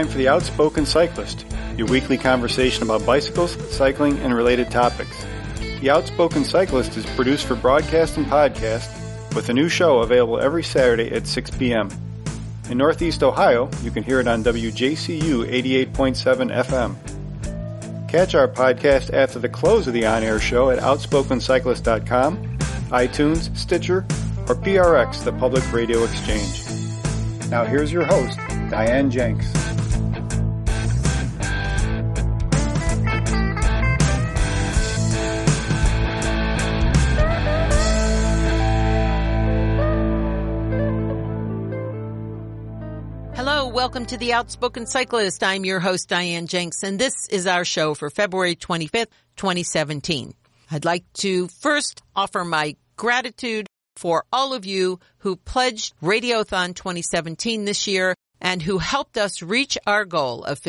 time for The Outspoken Cyclist, your weekly conversation about bicycles, cycling, and related topics. The Outspoken Cyclist is produced for broadcast and podcast, with a new show available every Saturday at 6 p.m. In Northeast Ohio, you can hear it on WJCU 88.7 FM. Catch our podcast after the close of the on-air show at outspokencyclist.com, iTunes, Stitcher, or PRX, the Public Radio Exchange. Now here's your host, Diane Jenks. Hello, welcome to The Outspoken Cyclist. I'm your host, Diane Jenks, and this is our show for February 25th, 2017. I'd like to first offer my gratitude for all of you who pledged Radiothon 2017 this year and who helped us reach our goal of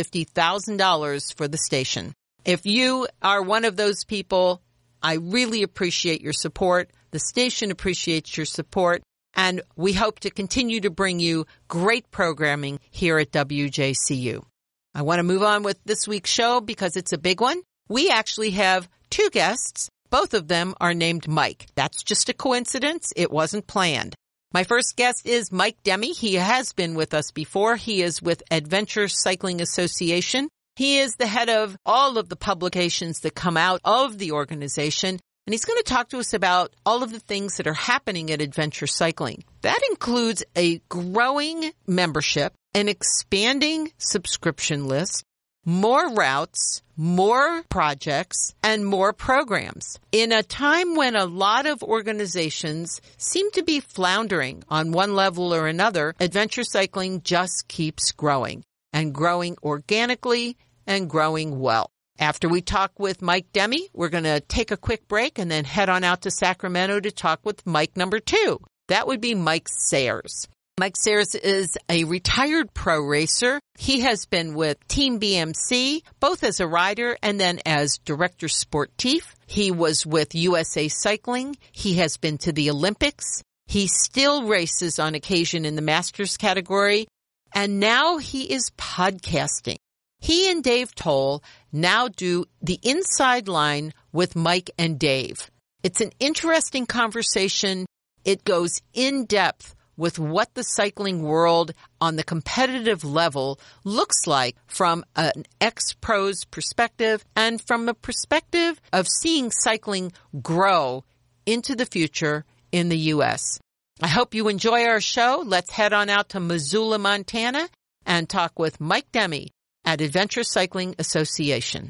$50,000 for the station. If you are one of those people, I really appreciate your support. The station appreciates your support. And we hope to continue to bring you great programming here at WJCU. I want to move on with this week's show because it's a big one. We actually have two guests. Both of them are named Mike. That's just a coincidence. It wasn't planned. My first guest is Mike Demme. He has been with us before. He is with Adventure Cycling Association. He is the head of all of the publications that come out of the organization. And he's going to talk to us about all of the things that are happening at Adventure Cycling. That includes a growing membership, an expanding subscription list, more routes, more projects, and more programs. In a time when a lot of organizations seem to be floundering on one level or another, Adventure Cycling just keeps growing, and growing organically and growing well. After we talk with Mike Demme, we're going to take a quick break and then head on out to Sacramento to talk with Mike number 2. That would be Mike Sayers. Mike Sayers is a retired pro racer. He has been with Team BMC, both as a rider and then as director sportif. He was with USA Cycling. He has been to the Olympics. He still races on occasion in the Masters category. And now he is podcasting. He and Dave Toll now do the Inside Line with Mike and Dave. It's an interesting conversation. It goes in depth with what the cycling world on the competitive level looks like from an ex-pro's perspective and from a perspective of seeing cycling grow into the future in the U.S. I hope you enjoy our show. Let's head on out to Missoula, Montana, and talk with Mike Demme at Adventure Cycling Association.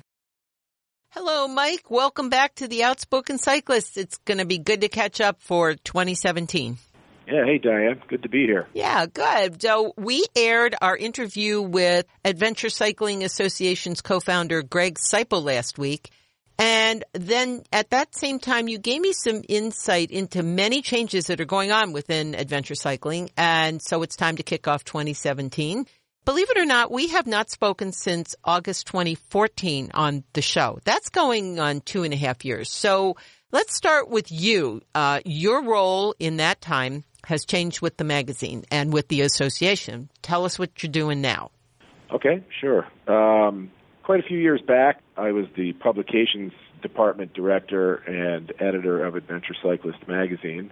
Hello, Mike. Welcome back to The Outspoken Cyclist. It's going to be good to catch up for 2017. Yeah, hey, Diane. Good to be here. Yeah, good. So we aired our interview with Adventure Cycling Association's co-founder Greg Seipel last week. And then at that same time, you gave me some insight into many changes that are going on within Adventure Cycling. And so it's time to kick off 2017. Believe it or not, we have not spoken since August 2014 on the show. That's going on 2.5 years. So let's start with you. Your role in that time has changed with the magazine and with the association. Tell us what you're doing now. Okay, sure. Quite a few years back, I was the publications department director and editor of Adventure Cyclist magazine.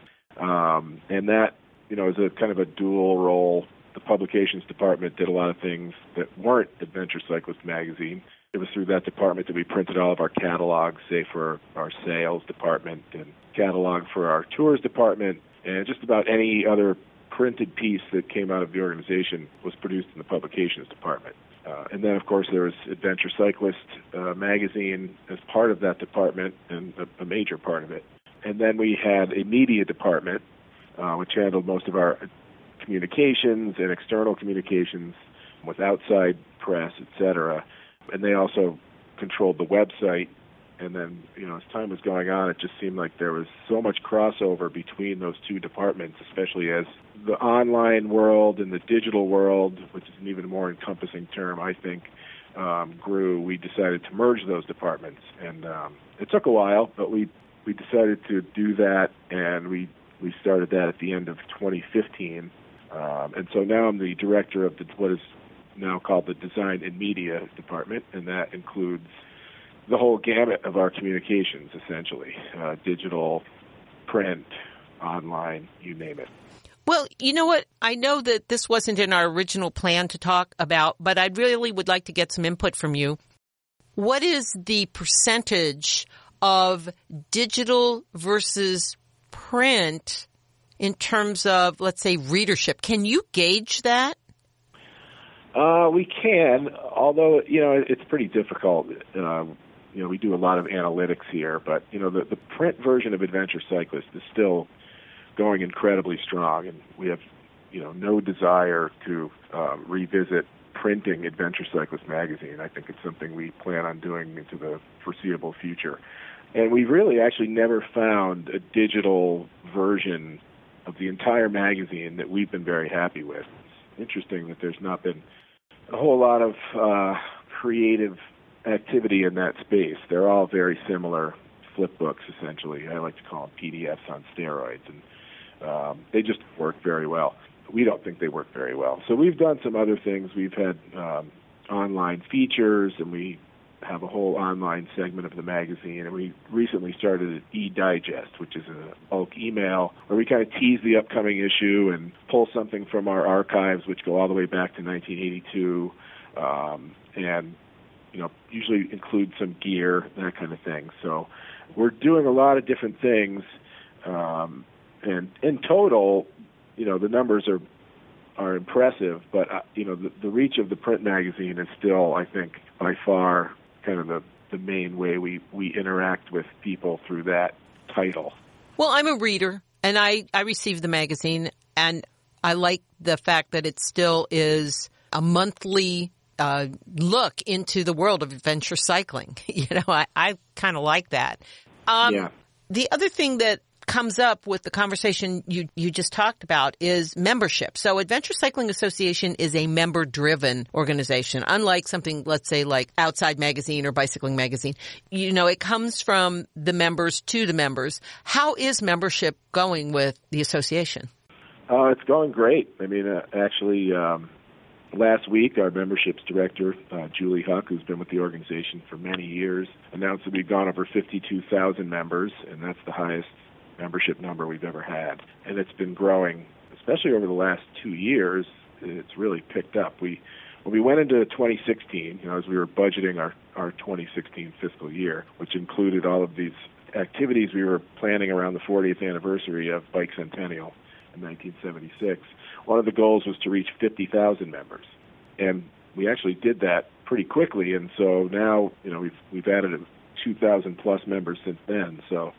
And that, is a kind of a dual role. The publications department did a lot of things that weren't Adventure Cyclist magazine. It was through that department that we printed all of our catalogs, say for our sales department, and catalog for our tours department, and just about any other printed piece that came out of the organization was produced in the publications department. And then, of course, there was Adventure Cyclist magazine as part of that department, and a major part of it. And then we had a media department, which handled most of our communications and external communications with outside press, etc. And they also controlled the website. And then, as time was going on, it just seemed like there was so much crossover between those two departments, especially as the online world and the digital world, which is an even more encompassing term, I think, grew. We decided to merge those departments. And it took a while, but we decided to do that, and we started that at the end of 2015. And so now I'm the director of what is now called the Design and Media Department, and that includes the whole gamut of our communications, essentially, digital, print, online, you name it. Well, you know what? I know that this wasn't in our original plan to talk about, but I really would like to get some input from you. What is the percentage of digital versus print in terms of, let's say, readership? Can you gauge that? We can, although, it's pretty difficult. We do a lot of analytics here, but, the print version of Adventure Cyclist is still going incredibly strong, and we have, no desire to revisit printing Adventure Cyclist magazine. I think it's something we plan on doing into the foreseeable future. And we've really actually never found a digital version of the entire magazine that we've been very happy with. It's interesting that there's not been a whole lot of creative activity in that space. They're all very similar flip books, essentially. I like to call them PDFs on steroids, and they just work very well. We don't think they work very well. So we've done some other things. We've had online features, and we have a whole online segment of the magazine, and we recently started e-Digest, which is a bulk email where we kind of tease the upcoming issue and pull something from our archives, which go all the way back to 1982, and usually include some gear, that kind of thing. So we're doing a lot of different things, and in total, the numbers are impressive, but the reach of the print magazine is still, I think, by far kind of the main way we interact with people through that title. Well, I'm a reader, and I receive the magazine, and I like the fact that it still is a monthly look into the world of adventure cycling. I kind of like that. Yeah. The other thing that comes up with the conversation you just talked about is membership. So Adventure Cycling Association is a member-driven organization, unlike something, let's say, like Outside Magazine or Bicycling Magazine. It comes from the members to the members. How is membership going with the association? It's going great. I mean, actually, last week, our memberships director, Julie Huck, who's been with the organization for many years, announced that we've gone over 52,000 members, and that's the highest membership number we've ever had. And it's been growing, especially over the last 2 years. It's really picked up. When we went into 2016, as we were budgeting our 2016 fiscal year, which included all of these activities we were planning around the 40th anniversary of Bike Centennial in 1976, one of the goals was to reach 50,000 members. And we actually did that pretty quickly, and so now, we've added 2,000 plus members since then. So,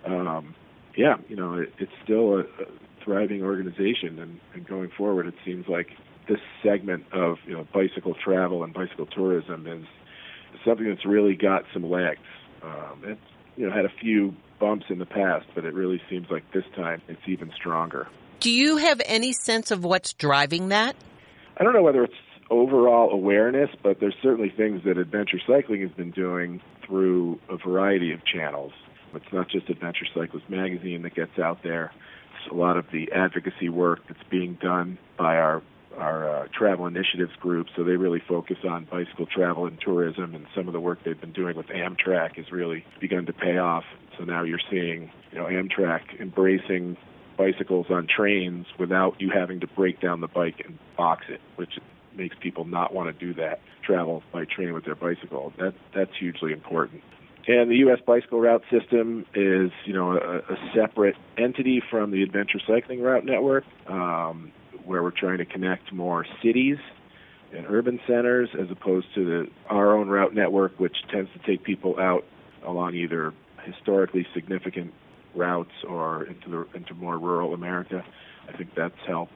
it's still a thriving organization, and going forward, it seems like this segment of bicycle travel and bicycle tourism is something that's really got some legs. It's had a few bumps in the past, but it really seems like this time it's even stronger. Do you have any sense of what's driving that? I don't know whether it's overall awareness, but there's certainly things that Adventure Cycling has been doing through a variety of channels. It's not just Adventure Cyclist magazine that gets out there. It's a lot of the advocacy work that's being done by our travel initiatives group, so they really focus on bicycle travel and tourism, and some of the work they've been doing with Amtrak has really begun to pay off. So now you're seeing Amtrak embracing bicycles on trains without you having to break down the bike and box it, which makes people not want to do that, travel by train with their bicycle. That's hugely important. And the U.S. Bicycle Route System is, a separate entity from the Adventure Cycling Route Network, where we're trying to connect more cities and urban centers as opposed to our own route network, which tends to take people out along either historically significant routes or into more rural America. I think that's helped.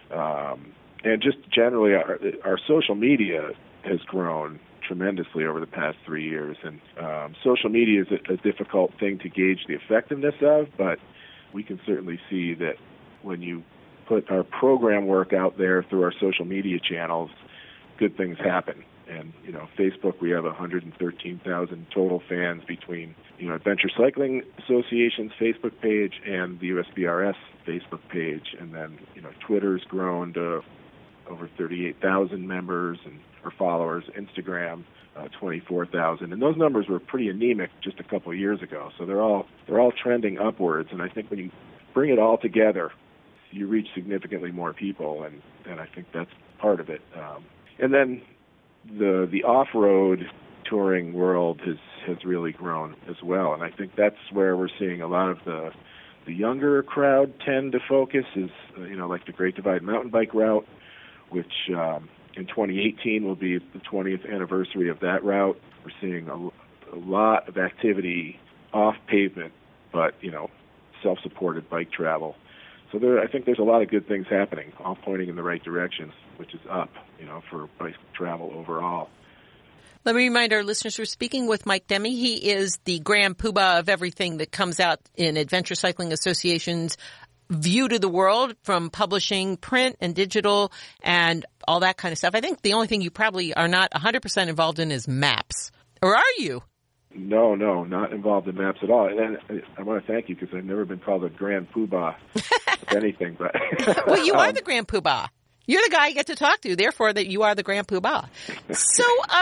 And just generally, our social media has grown tremendously over the past 3 years. And social media is a difficult thing to gauge the effectiveness of, but we can certainly see that when you put our program work out there through our social media channels, good things happen. And, Facebook, we have 113,000 total fans between, Adventure Cycling Association's Facebook page and the USBRS Facebook page. And then, Twitter's grown to over 38,000 members, and or followers. Instagram, 24,000, and those numbers were pretty anemic just a couple of years ago. So they're all trending upwards, and I think when you bring it all together, you reach significantly more people, and I think that's part of it. And then the off-road touring world has really grown as well, and I think that's where we're seeing a lot of the younger crowd tend to focus is, like the Great Divide mountain bike route, which in 2018 will be the 20th anniversary of that route. We're seeing a lot of activity off pavement, but, self-supported bike travel. So I think there's a lot of good things happening, all pointing in the right direction, which is up, for bike travel overall. Let me remind our listeners we're speaking with Mike Demme. He is the grand poobah of everything that comes out in Adventure Cycling Association's view to the world, from publishing, print and digital, and all that kind of stuff. I think the only thing you probably are not 100% involved in is maps. Or are you? No, not involved in maps at all. And I want to thank you because I've never been called a grand poobah of anything. But well, you are the grand poobah. You're the guy I get to talk to, therefore that you are the grand poobah. So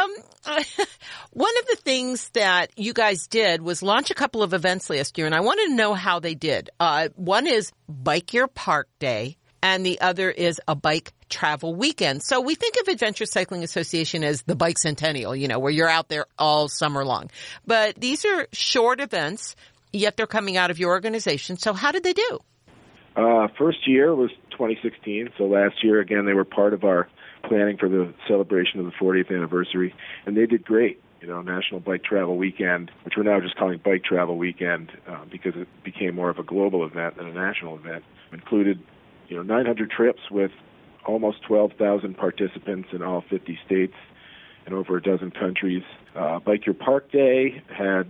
one of the things that you guys did was launch a couple of events last year, and I wanted to know how they did. One is Bike Your Park Day, and the other is a bike travel weekend. So we think of Adventure Cycling Association as the Bike Centennial, where you're out there all summer long. But these are short events, yet they're coming out of your organization. So how did they do? First year was 2016, so last year, again, they were part of our planning for the celebration of the 40th anniversary, and they did great. National Bike Travel Weekend, which we're now just calling Bike Travel Weekend because it became more of a global event than a national event, included 900 trips with almost 12,000 participants in all 50 states and over a dozen countries. Bike Your Park Day had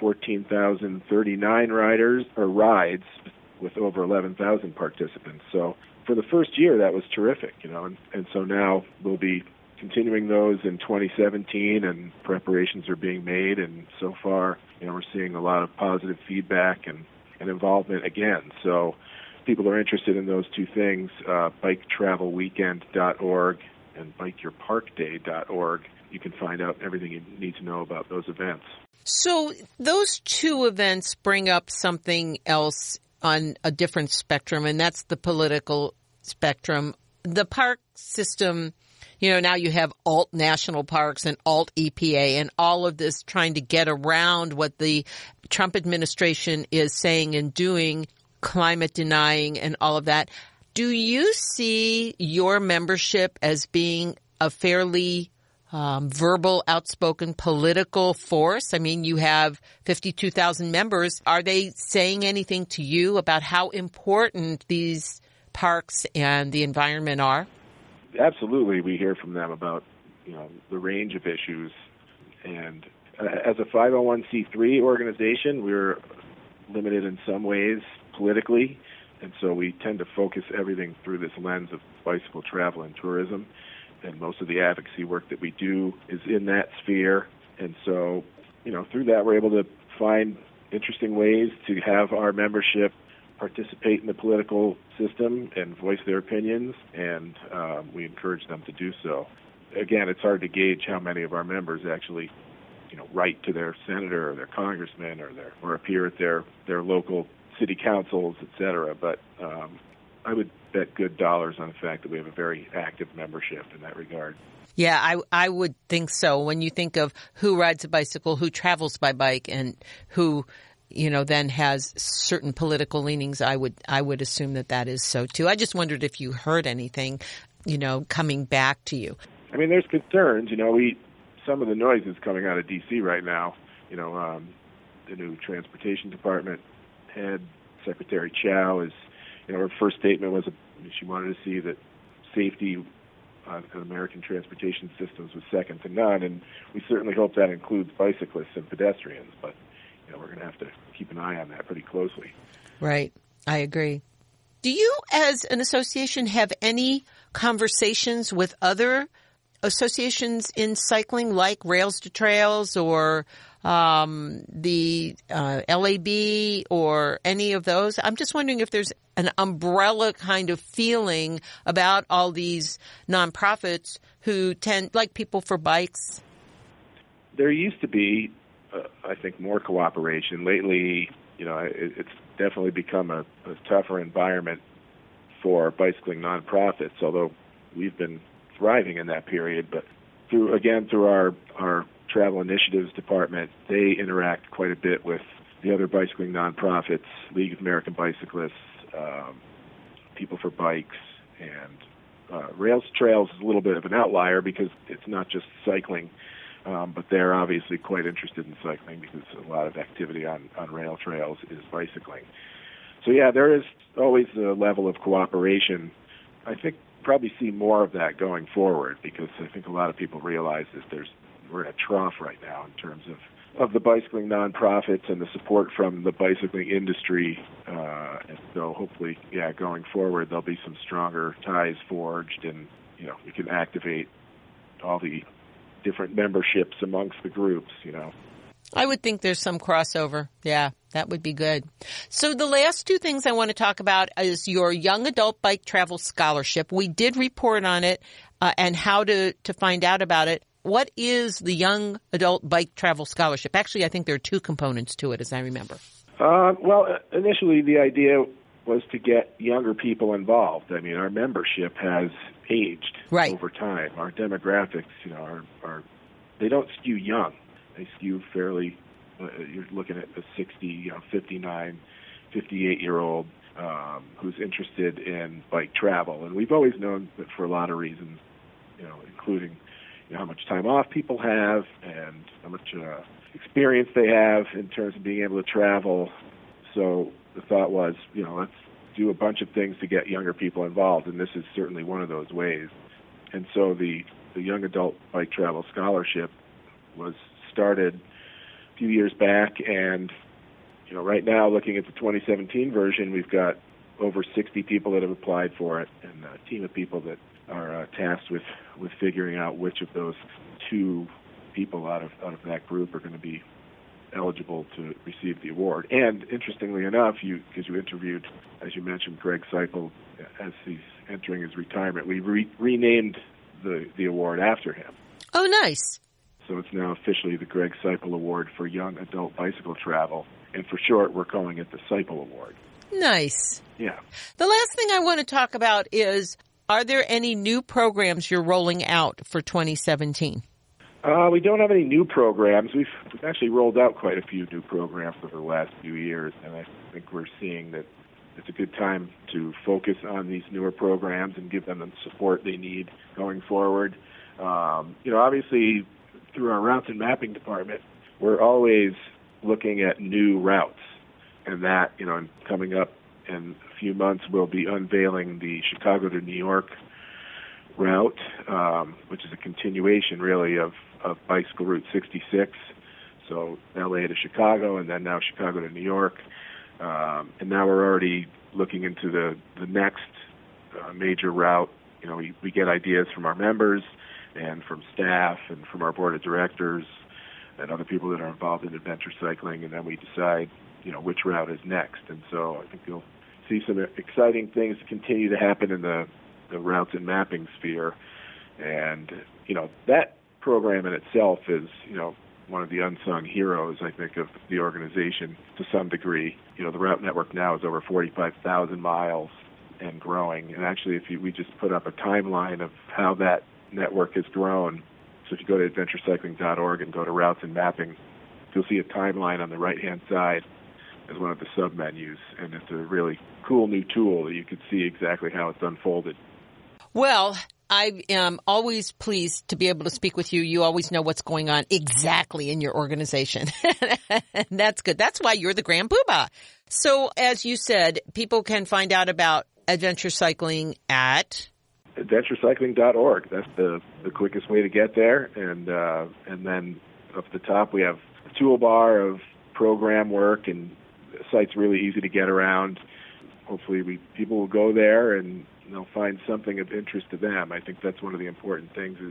14,039 rides with over 11,000 participants. So for the first year, that was terrific, and so now we'll be continuing those in 2017, and preparations are being made, and so far, we're seeing a lot of positive feedback and involvement again. So people are interested in those two things, biketravelweekend.org and bikeyourparkday.org. You can find out everything you need to know about those events. So those two events bring up something else on a different spectrum, and that's the political spectrum. The park system, now you have alt national parks and alt EPA and all of this trying to get around what the Trump administration is saying and doing, climate denying and all of that. Do you see your membership as being a fairly verbal, outspoken political force? I mean, you have 52,000 members. Are they saying anything to you about how important these parks and the environment are? Absolutely. We hear from them about, the range of issues. And as a 501c3 organization, we're limited in some ways politically, and so we tend to focus everything through this lens of bicycle travel and tourism. And most of the advocacy work that we do is in that sphere. And so, through that, we're able to find interesting ways to have our membership participate in the political system and voice their opinions, and we encourage them to do so. Again, it's hard to gauge how many of our members actually, write to their senator or their congressman or appear at their local city councils, et cetera. But I would bet good dollars on the fact that we have a very active membership in that regard. Yeah, I would think so. When you think of who rides a bicycle, who travels by bike, and who, then has certain political leanings, I would assume that is so too. I just wondered if you heard anything, coming back to you. I mean, there's concerns. Some of the noise is coming out of D.C. right now. The new transportation department head, Secretary Chow, is. Her first statement was she wanted to see that safety on American transportation systems was second to none, and we certainly hope that includes bicyclists and pedestrians, but we're going to have to keep an eye on that pretty closely. Right. I agree. Do you, as an association, have any conversations with other associations in cycling like Rails to Trails or the LAB or any of those? I'm just wondering if there's an umbrella kind of feeling about all these nonprofits who tend, like People for Bikes. There used to be, I think, more cooperation. Lately, it's definitely become a tougher environment for bicycling nonprofits, although we've been thriving in that period. But through our travel initiatives department, they interact quite a bit with the other bicycling nonprofits, League of American Bicyclists, People for Bikes, and Rails to Trails is a little bit of an outlier because it's not just cycling, but they're obviously quite interested in cycling because a lot of activity on rail trails is bicycling. So yeah, there is always a level of cooperation. I think probably see more of that going forward because I think a lot of people realize that we're in a trough right now in terms of the bicycling nonprofits and the support from the bicycling industry. And so hopefully, going forward, there'll be some stronger ties forged and, we can activate all the different memberships amongst the groups, I would think there's some crossover. Yeah, that would be good. So the last two things I want to talk about is your Young Adult Bike Travel Scholarship. We did report on it and how to find out about it. What is the Young Adult Bike Travel Scholarship? Actually, I think there are two components to it, as I remember. Well, initially the idea was to get younger people involved. I mean, our membership has aged over time. Our demographics, they don't skew young. They skew fairly, you're looking at a 60, 59, 58-year-old who's interested in bike travel. And we've always known that for a lot of reasons, including how much time off people have and how much experience they have in terms of being able to travel. So the thought was, let's do a bunch of things to get younger people involved, and this is certainly one of those ways. And so the Young Adult Bike Travel Scholarship was started a few years back, and right now, looking at the 2017 version, we've got over 60 people that have applied for it, and a team of people that are tasked with figuring out which of those two people out of that group are going to be eligible to receive the award. And interestingly enough, because you interviewed, as you mentioned, Greg Seipel as he's entering his retirement, we renamed the award after him. Oh, nice. So it's now officially the Greg Seipel Award for Young Adult Bicycle Travel. And for short, we're calling it the Seipel Award. Nice. Yeah. The last thing I want to talk about is, are there any new programs you're rolling out for 2017? We don't have any new programs. We've actually rolled out quite a few new programs over the last few years, and I think we're seeing that it's a good time to focus on these newer programs and give them the support they need going forward. Obviously, through our routes and mapping department, we're always looking at new routes, and that, coming up in a few months, we'll be unveiling the Chicago to New York route, which is a continuation, really, of Bicycle Route 66. So LA to Chicago, and then now Chicago to New York. And now we're already looking into the next major route. We get ideas from our members and from staff and from our board of directors and other people that are involved in adventure cycling, and then we decide, which route is next. And so I think you'll see some exciting things continue to happen in the routes and mapping sphere. And, that program in itself is, one of the unsung heroes, I think, of the organization to some degree. The route network now is over 45,000 miles and growing. And actually, we just put up a timeline of how that network has grown. So if you go to adventurecycling.org and go to routes and mapping, you'll see a timeline on the right-hand side as one of the sub-menus. And it's a really cool new tool that you can see exactly how it's unfolded. Well, I am always pleased to be able to speak with you. You always know what's going on exactly in your organization. And that's good. That's why you're the Grand Poobah. So, as you said, people can find out about adventure cycling at adventurecycling.org. That's the quickest way to get there. And then up at the top, we have a toolbar of program work, and the site's really easy to get around. Hopefully, people will go there and they'll find something of interest to them. I think that's one of the important things is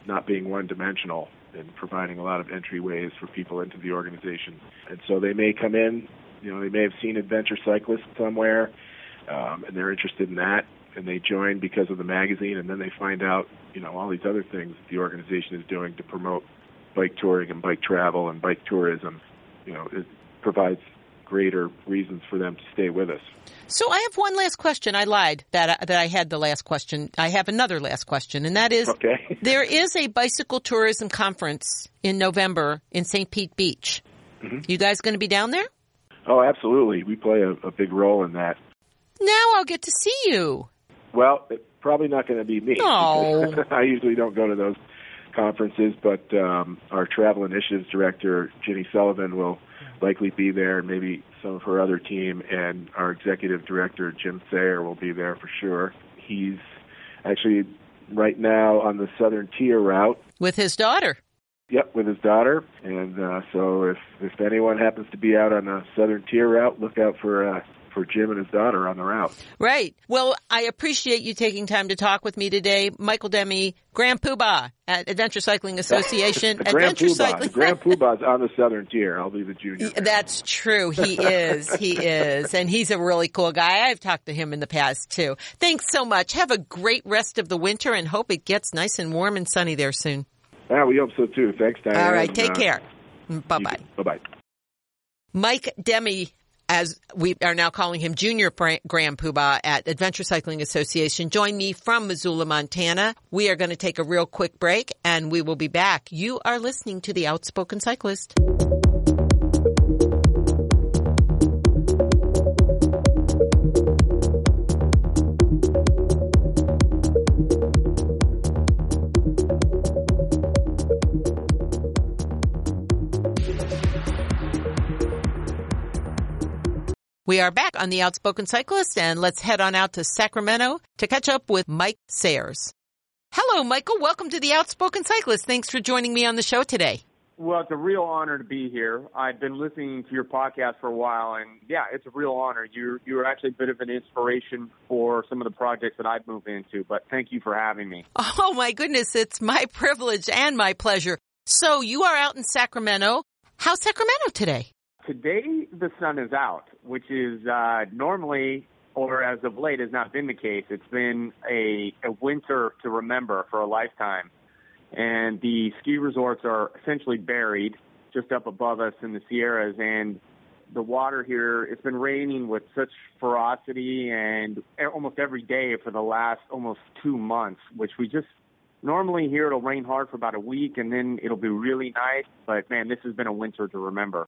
not being one-dimensional and providing a lot of entryways for people into the organization. And so they may come in, they may have seen Adventure Cyclist somewhere, and they're interested in that, and they join because of the magazine, and then they find out, all these other things that the organization is doing to promote bike touring and bike travel and bike tourism. It provides greater reasons for them to stay with us. So I have one last question. I lied that I had the last question. I have another last question, and that is, okay. There is a bicycle tourism conference in November in St. Pete Beach. Mm-hmm. You guys going to be down there? Oh, absolutely. We play a big role in that. Now I'll get to see you. Well, it's probably not going to be me. Oh. I usually don't go to those conferences, but our travel initiatives director, Ginny Sullivan, will likely be there, and maybe some of her other team, and our executive director, Jim Thayer, will be there for sure. He's actually right now on the Southern Tier route. With his daughter. Yep, with his daughter. And so if anyone happens to be out on the Southern Tier route, look out for Jim and his daughter on the route. Right. Well, I appreciate you taking time to talk with me today. Michael Demme, Grand Poobah at Adventure Cycling Association. The Grand Poobah's on the Southern Tier. I'll be the junior. That's true. He is. He is. And he's a really cool guy. I've talked to him in the past, too. Thanks so much. Have a great rest of the winter and hope it gets nice and warm and sunny there soon. Yeah, we hope so, too. Thanks, Diane. All right. Take care. Bye-bye. Bye-bye. Mike Demme, as we are now calling him Junior Grand Poobah at Adventure Cycling Association, join me from Missoula, Montana. We are going to take a real quick break, and we will be back. You are listening to The Outspoken Cyclist. We are back on The Outspoken Cyclist, and let's head on out to Sacramento to catch up with Mike Sayers. Hello, Michael. Welcome to The Outspoken Cyclist. Thanks for joining me on the show today. Well, it's a real honor to be here. I've been listening to your podcast for a while, and yeah, it's a real honor. You're actually a bit of an inspiration for some of the projects that I've moved into, but thank you for having me. Oh, my goodness. It's my privilege and my pleasure. So you are out in Sacramento. How's Sacramento today? Today, the sun is out, which is normally, or as of late, has not been the case. It's been a winter to remember for a lifetime. And the ski resorts are essentially buried just up above us in the Sierras. And the water here, it's been raining with such ferocity and almost every day for the last almost 2 months, which we just normally here it'll rain hard for about a week and then it'll be really nice. But, man, this has been a winter to remember.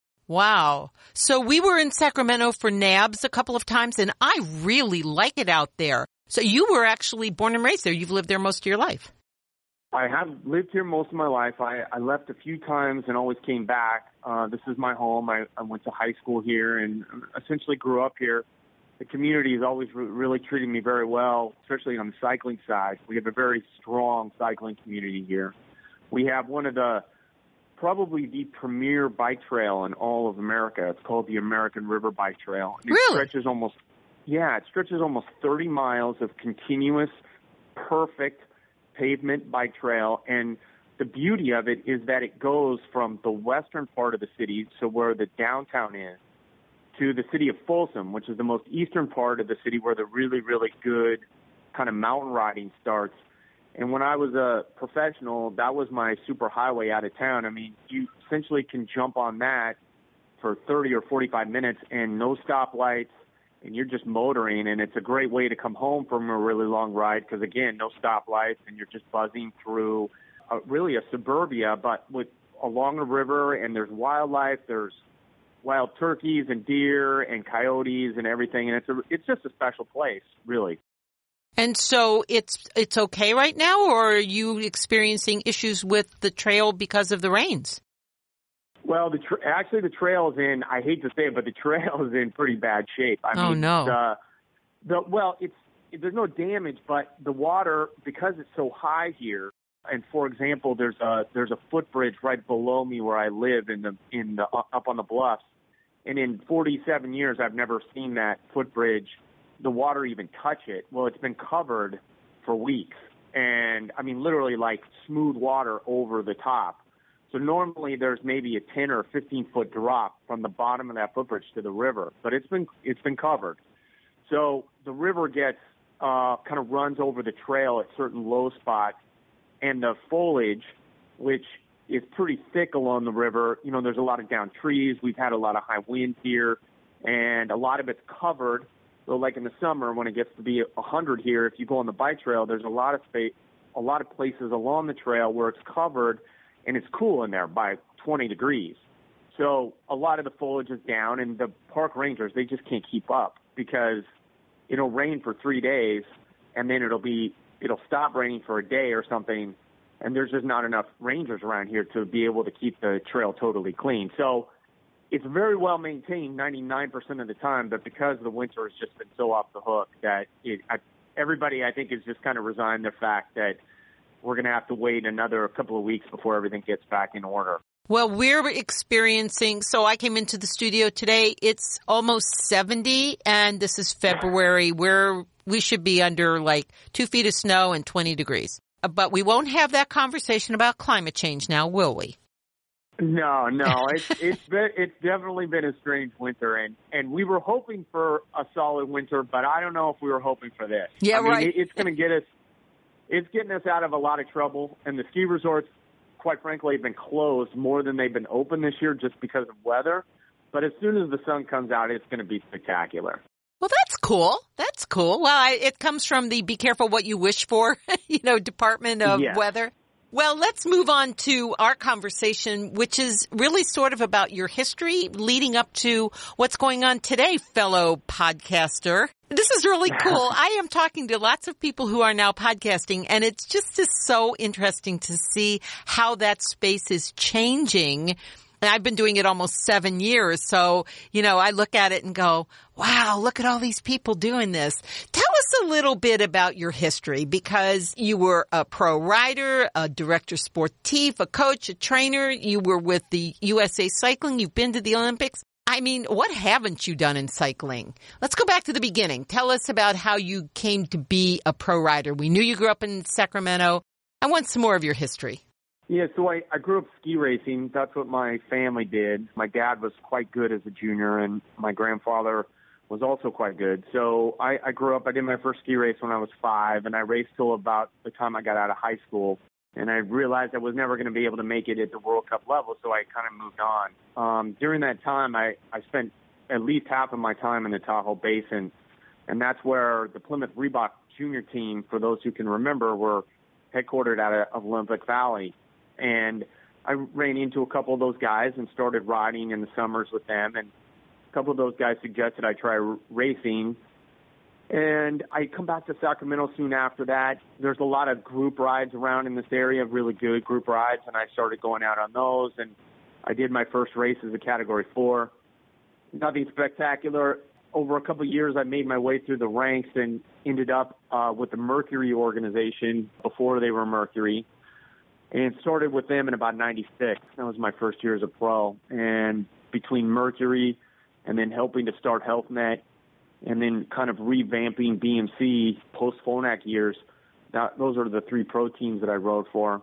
Wow. So we were in Sacramento for NABS a couple of times, and I really like it out there. So you were actually born and raised there. You've lived there most of your life. I have lived here most of my life. I left a few times and always came back. This is my home. I went to high school here and essentially grew up here. The community has always really treated me very well, especially on the cycling side. We have a very strong cycling community here. We have one of probably the premier bike trail in all of America. It's called the American River Bike Trail. And really? It stretches almost 30 miles of continuous, perfect pavement bike trail. And the beauty of it is that it goes from the western part of the city, so where the downtown is, to the city of Folsom, which is the most eastern part of the city where the really, really good kind of mountain riding starts. And when I was a professional, that was my super highway out of town. I mean, you essentially can jump on that for 30 or 45 minutes and no stoplights, and you're just motoring. And it's a great way to come home from a really long ride because, again, no stoplights, and you're just buzzing through really a suburbia, but along a river, and there's wildlife. There's wild turkeys and deer and coyotes and everything. And it's just a special place, really. And so it's okay right now, or are you experiencing issues with the trail because of the rains? Well, actually the trail is in, I hate to say it, but the trail is in pretty bad shape. I mean, no. There's no damage, but the water, because it's so high here, and for example, there's a footbridge right below me where I live up on the bluffs, and in 47 years I've never seen that footbridge, the water even touch it. Well, it's been covered for weeks, and I mean literally like smooth water over the top. So normally there's maybe a 10 or 15-foot drop from the bottom of that footbridge to the river, but it's been covered. So the river gets kind of runs over the trail at certain low spots, and the foliage, which is pretty thick along the river, you know, there's a lot of downed trees. We've had a lot of high winds here, and a lot of it's covered. So like in the summer when it gets to be 100 here, if you go on the bike trail, there's a lot of space, a lot of places along the trail where it's covered and it's cool in there by 20 degrees. So a lot of the foliage is down, and the park rangers, they just can't keep up because it'll rain for 3 days, and then it'll stop raining for a day or something, and there's just not enough rangers around here to be able to keep the trail totally clean. So it's very well maintained 99% of the time, but because the winter has just been so off the hook that everybody, I think, is just kind of resigned the fact that we're going to have to wait another couple of weeks before everything gets back in order. Well, we're experiencing, so I came into the studio today, it's almost 70, and this is February, where we should be under like 2 feet of snow and 20 degrees. But we won't have that conversation about climate change now, will we? No, it's definitely been a strange winter, and we were hoping for a solid winter, but I don't know if we were hoping for this. Yeah, right. It's going to get us, it's getting us out of a lot of trouble, and the ski resorts, quite frankly, have been closed more than they've been open this year just because of weather. But as soon as the sun comes out, it's going to be spectacular. Well, that's cool. That's cool. Well, it comes from the Be Careful What You Wish For, Department of Weather. Well, let's move on to our conversation, which is really sort of about your history leading up to what's going on today, fellow podcaster. This is really cool. I am talking to lots of people who are now podcasting, and it's just so interesting to see how that space is changing. And I've been doing it almost 7 years. So, I look at it and go, wow, look at all these people doing this. Tell us a little bit about your history, because you were a pro rider, a director sportif, a coach, a trainer. You were with the USA Cycling. You've been to the Olympics. I mean, what haven't you done in cycling? Let's go back to the beginning. Tell us about how you came to be a pro rider. We knew you grew up in Sacramento. I want some more of your history. Yeah, so I grew up ski racing. That's what my family did. My dad was quite good as a junior, and my grandfather was also quite good. So I grew up, I did my first ski race when I was 5, and I raced till about the time I got out of high school. And I realized I was never going to be able to make it at the World Cup level, so I kind of moved on. During that time, I spent at least half of my time in the Tahoe Basin, and that's where the Plymouth Reebok junior team, for those who can remember, were headquartered out of Olympic Valley. And I ran into a couple of those guys and started riding in the summers with them. And a couple of those guys suggested I try racing. And I come back to Sacramento soon after that. There's a lot of group rides around in this area, really good group rides. And I started going out on those. And I did my first race as a Category 4. Nothing spectacular. Over a couple of years, I made my way through the ranks and ended up with the Mercury organization before they were Mercury. And started with them in about 96. That was my first year as a pro. And between Mercury and then helping to start HealthNet and then kind of revamping BMC post-Phonak years, those are the 3 pro teams that I rode for.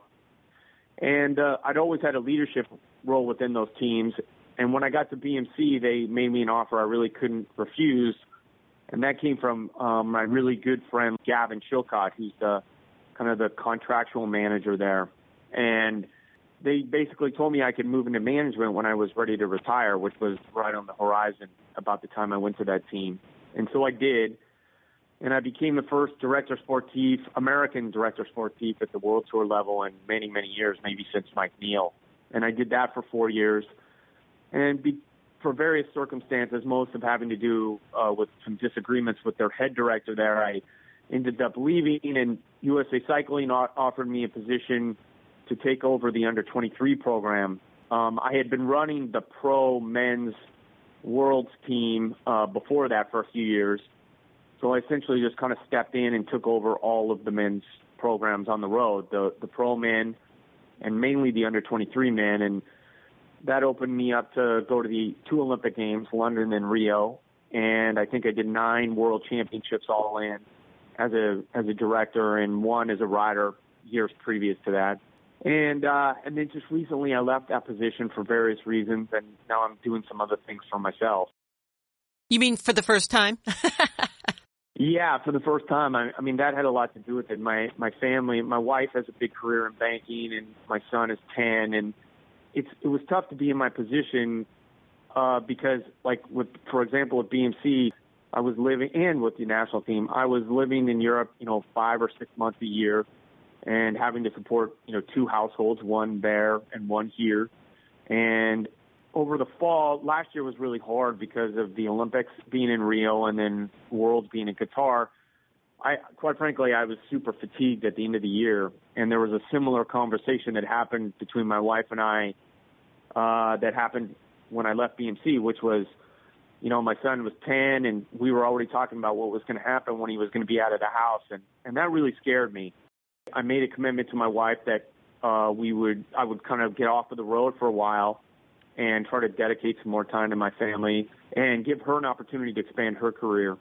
And I'd always had a leadership role within those teams. And when I got to BMC, they made me an offer I really couldn't refuse. And that came from my really good friend, Gavin Chilcott, who's the kind of the contractual manager there. And they basically told me I could move into management when I was ready to retire, which was right on the horizon about the time I went to that team. And so I did. And I became the first director sportif, American director sportif at the World Tour level in many, many years, maybe since Mike Neal. And I did that for 4 years. And for various circumstances, most of having to do with some disagreements with their head director there, I ended up leaving, and USA Cycling offered me a position to take over the under-23 program. I had been running the pro men's world's team before that for a few years. So I essentially just kind of stepped in and took over all of the men's programs on the road, the pro men and mainly the under-23 men. And that opened me up to go to the 2 Olympic Games, London and Rio. And I think I did 9 world championships all in. as a director and one as a rider years previous to that. And then just recently I left that position for various reasons, and now I'm doing some other things for myself. You mean for the first time? Yeah, for the first time. I mean, that had a lot to do with it. My family, my wife has a big career in banking, and my son is 10, and it was tough to be in my position because, like, for example, at BMC, I was living, and with the national team, I was living in Europe, 5 or 6 months a year, and having to support, 2 households, one there and one here. And over the fall, last year was really hard because of the Olympics being in Rio and then Worlds being in Qatar. Quite frankly, I was super fatigued at the end of the year, and there was a similar conversation that happened between my wife and I that happened when I left BMC, which was, my son was 10, and we were already talking about what was going to happen when he was going to be out of the house, and that really scared me. I made a commitment to my wife that I would kind of get off of the road for a while and try to dedicate some more time to my family and give her an opportunity to expand her career.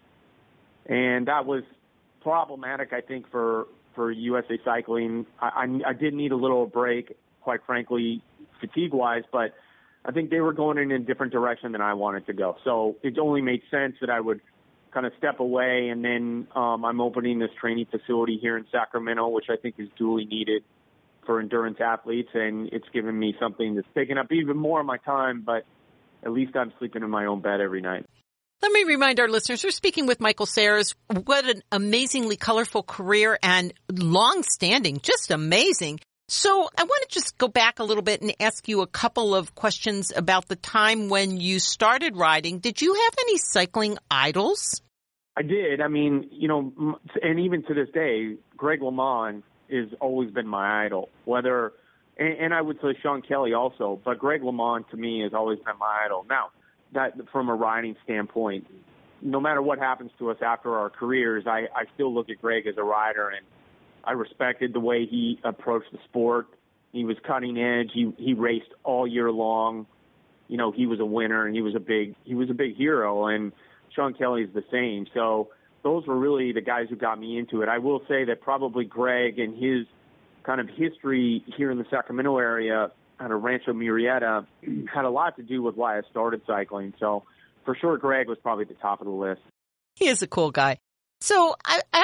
And that was problematic, I think, for USA Cycling. I did need a little break, quite frankly, fatigue-wise, but I think they were going in a different direction than I wanted to go. So it only made sense that I would kind of step away, and then I'm opening this training facility here in Sacramento, which I think is duly needed for endurance athletes, and it's given me something that's taken up even more of my time, but at least I'm sleeping in my own bed every night. Let me remind our listeners, we're speaking with Michael Sayers. What an amazingly colorful career and long-standing, just amazing. So I want to just go back a little bit and ask you a couple of questions about the time when you started riding. Did you have any cycling idols? I did. I mean, and even to this day, Greg LeMond has always been my idol. And I would say Sean Kelly also, but Greg LeMond to me has always been my idol. Now, that from a riding standpoint, no matter what happens to us after our careers, I still look at Greg as a rider, and I respected the way he approached the sport. He was cutting edge. He raced all year long. He was a winner, and he was a big hero, and Sean Kelly is the same. So those were really the guys who got me into it. I will say that probably Greg and his kind of history here in the Sacramento area at Rancho Murrieta had a lot to do with why I started cycling. So for sure, Greg was probably at the top of the list. He is a cool guy. So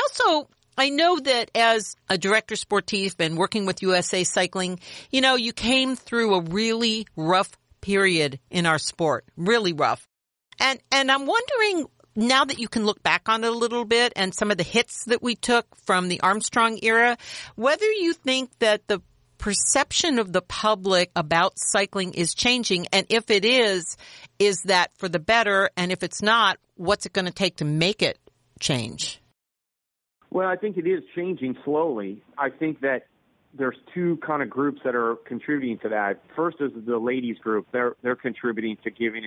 I know that as a director sportif and working with USA Cycling, you came through a really rough period in our sport, really rough. And I'm wondering, now that you can look back on it a little bit and some of the hits that we took from the Armstrong era, whether you think that the perception of the public about cycling is changing, and if it is that for the better? And if it's not, what's it going to take to make it change? Well, I think it is changing slowly. I think that there's 2 kind of groups that are contributing to that. First is the ladies group. They're contributing to getting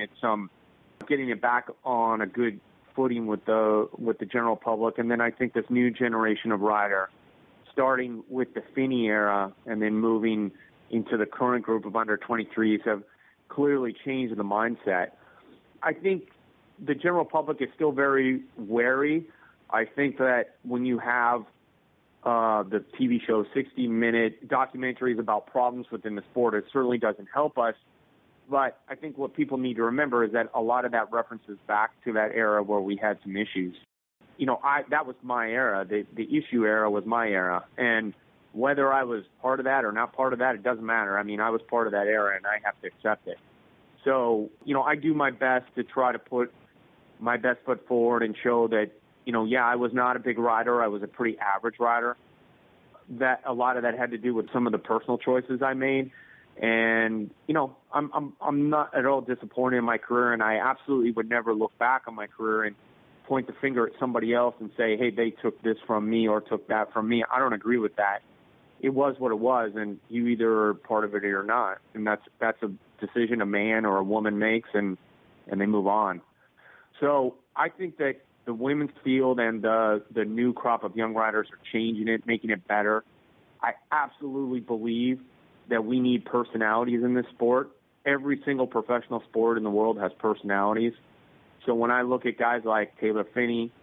it back on a good footing with the general public. And then I think this new generation of rider, starting with the Finney era and then moving into the current group of under 23s, have clearly changed the mindset. I think the general public is still very wary. I think that when you have the TV show 60-minute documentaries about problems within the sport, it certainly doesn't help us. But I think what people need to remember is that a lot of that references back to that era where we had some issues. That was my era. The issue era was my era. And whether I was part of that or not part of that, it doesn't matter. I mean, I was part of that era, and I have to accept it. So, I do my best to try to put my best foot forward and show that, I was not a big rider. I was a pretty average rider. That a lot of that had to do with some of the personal choices I made. And, I'm not at all disappointed in my career, and I absolutely would never look back on my career and point the finger at somebody else and say, hey, they took this from me or took that from me. I don't agree with that. It was what it was, and you either are part of it or you're not. And that's a decision a man or a woman makes, and they move on. So I think that the women's field and the new crop of young riders are changing it, making it better. I absolutely believe that we need personalities in this sport. Every single professional sport in the world has personalities. So when I look at guys like Taylor Phinney,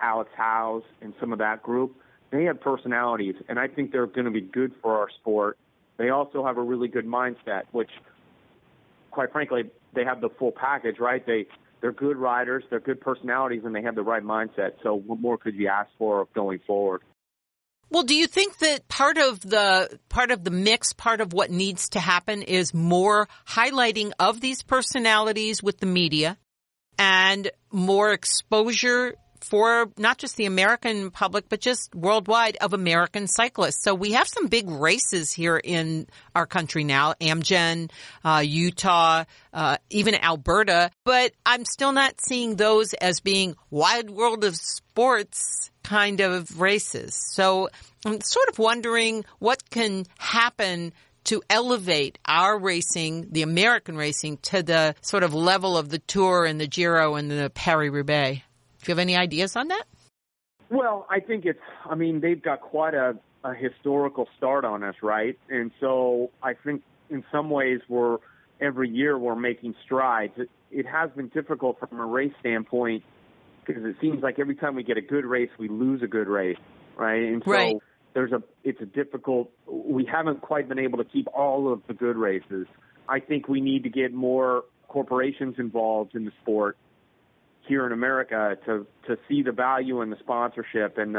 Alex Howes and some of that group, they have personalities, and I think they're going to be good for our sport. They also have a really good mindset, which, quite frankly, they have the full package, right? They're good riders, they're good personalities, and they have the right mindset. So what more could you ask for going forward? Well, do you think that part of the mix, part of what needs to happen is more highlighting of these personalities with the media and more exposure for not just the American public, but just worldwide of American cyclists? So we have some big races here in our country now, Amgen, Utah, even Alberta, but I'm still not seeing those as being wide world of sports kind of races. So I'm sort of wondering what can happen to elevate our racing, the American racing, to the sort of level of the Tour and the Giro and the Paris-Roubaix. Do you have any ideas on that? Well, I think they've got quite a historical start on us, right? And so I think in some ways every year we're making strides. It has been difficult from a race standpoint because it seems like every time we get a good race, we lose a good race, right? And so it's a difficult, we haven't quite been able to keep all of the good races. I think we need to get more corporations involved in the sport here in America to see the value in the sponsorship, and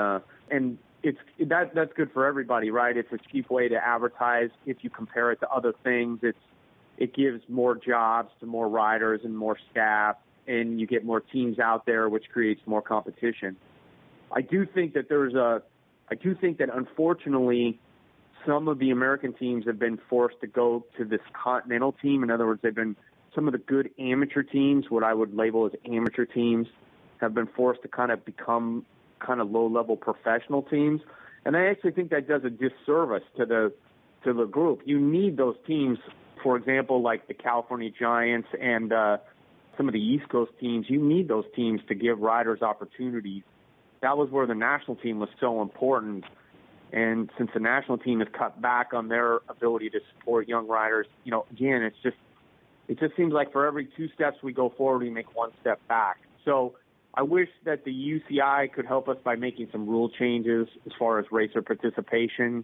that's good for everybody, right? It's a cheap way to advertise. If you compare it to other things, it gives more jobs to more riders and more staff, and you get more teams out there, which creates more competition. I do think that unfortunately some of the American teams have been forced to go to this continental team. In other words, some of the good amateur teams, what I would label as amateur teams, have been forced to kind of become kind of low-level professional teams. And I actually think that does a disservice to the group. You need those teams, for example, like the California Giants and some of the East Coast teams. You need those teams to give riders opportunities. That was where the national team was so important. And since the national team has cut back on their ability to support young riders, again, it just seems like for every 2 steps we go forward, we make 1 step back. So I wish that the UCI could help us by making some rule changes as far as racer participation,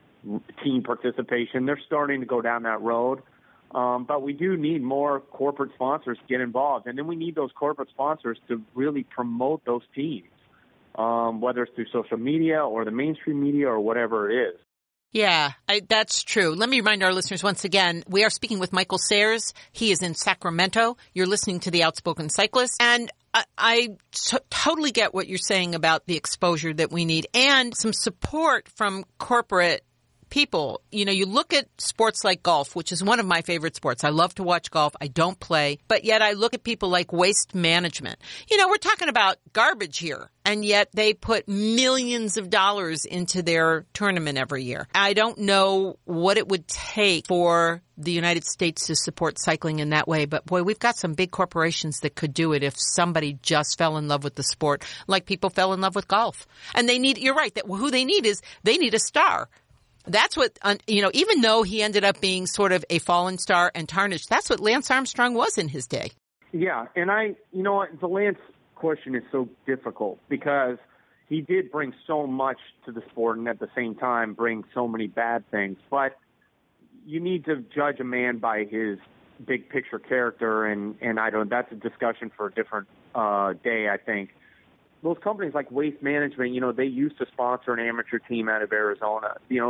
team participation. They're starting to go down that road. But we do need more corporate sponsors to get involved. And then we need those corporate sponsors to really promote those teams, whether it's through social media or the mainstream media or whatever it is. Yeah, that's true. Let me remind our listeners once again, we are speaking with Michael Sayers. He is in Sacramento. You're listening to The Outspoken Cyclist. And I totally get what you're saying about the exposure that we need and some support from corporate people. You look at sports like golf, which is one of my favorite sports. I love to watch golf. I don't play, but yet I look at people like Waste Management. We're talking about garbage here, and yet they put millions of dollars into their tournament every year. I don't know what it would take for the United States to support cycling in that way, but boy, we've got some big corporations that could do it if somebody just fell in love with the sport, like people fell in love with golf. And you're right, that who they need a star. That's what, even though he ended up being sort of a fallen star and tarnished, that's what Lance Armstrong was in his day. Yeah, and the Lance question is so difficult because he did bring so much to the sport and at the same time bring so many bad things. But you need to judge a man by his big picture character, and that's a discussion for a different day, I think. Those companies like Waste Management, they used to sponsor an amateur team out of Arizona.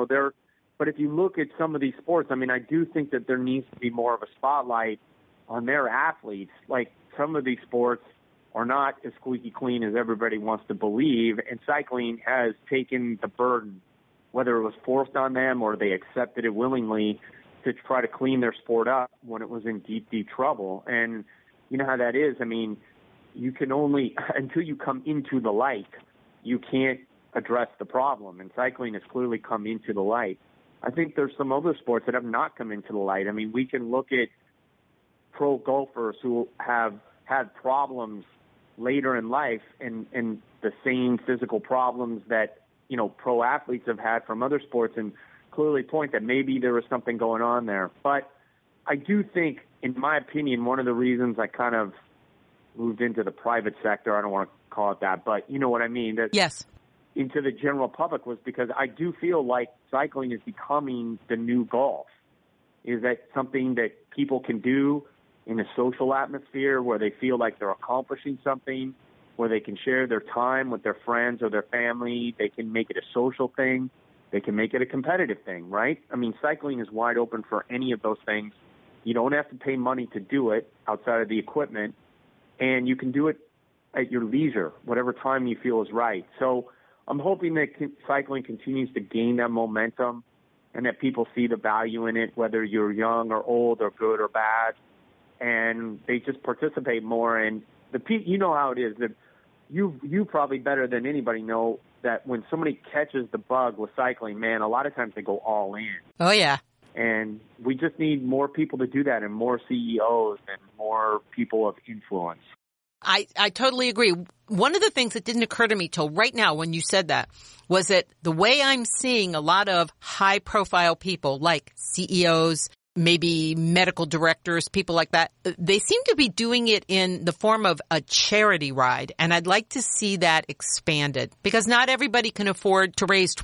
But if you look at some of these sports, I do think that there needs to be more of a spotlight on their athletes. Like some of these sports are not as squeaky clean as everybody wants to believe, and cycling has taken the burden, whether it was forced on them or they accepted it willingly, to try to clean their sport up when it was in deep, deep trouble. And you know how that is. You can only, until you come into the light, you can't address the problem. And cycling has clearly come into the light. I think there's some other sports that have not come into the light. We can look at pro golfers who have had problems later in life and the same physical problems that, pro athletes have had from other sports and clearly point that maybe there was something going on there. But I do think, in my opinion, one of the reasons I kind of moved into the private sector. I don't want to call it that, but you know what I mean? That Yes. Into the general public was because I do feel like cycling is becoming the new golf. Is that something that people can do in a social atmosphere where they feel like they're accomplishing something, where they can share their time with their friends or their family? They can make it a social thing. They can make it a competitive thing, right? I mean, cycling is wide open for any of those things. You don't have to pay money to do it outside of the equipment, and you can do it at your leisure, whatever time you feel is right. So I'm hoping that cycling continues to gain that momentum and that people see the value in it, whether you're young or old or good or bad, and they just participate more. And you know how it is. That you probably better than anybody know that when somebody catches the bug with cycling, man, a lot of times they go all in. Oh, yeah. And we just need more people to do that, and more CEOs and more people of influence. I totally agree. One of the things that didn't occur to me till right now when you said that was that the way I'm seeing a lot of high-profile people like CEOs, maybe medical directors, people like that, they seem to be doing it in the form of a charity ride. And I'd like to see that expanded because not everybody can afford to raise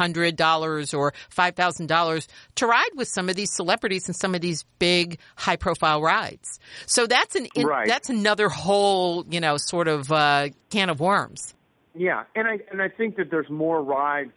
$2,500 or $5,000 to ride with some of these celebrities and some of these big high-profile rides. So that's that's another whole, sort of can of worms. Yeah, and I think that there's more rides.